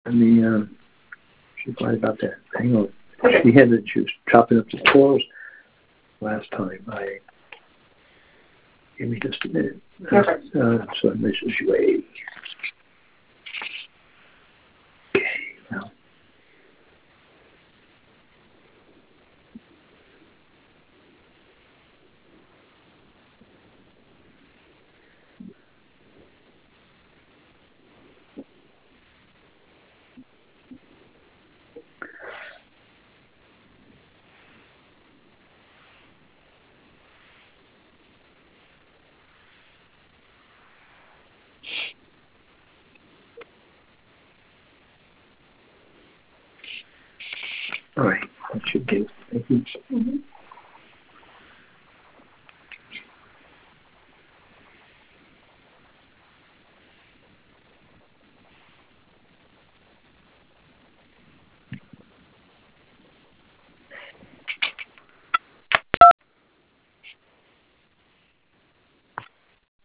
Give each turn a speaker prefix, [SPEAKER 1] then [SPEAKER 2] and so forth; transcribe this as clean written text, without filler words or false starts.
[SPEAKER 1] And she's right about that. Hang on. She was chopping up the squirrels last time. Give me just a minute.
[SPEAKER 2] Okay.
[SPEAKER 1] So Mrs. Way. Okay, now. All right, that should do. Thank you.
[SPEAKER 2] Mm-hmm.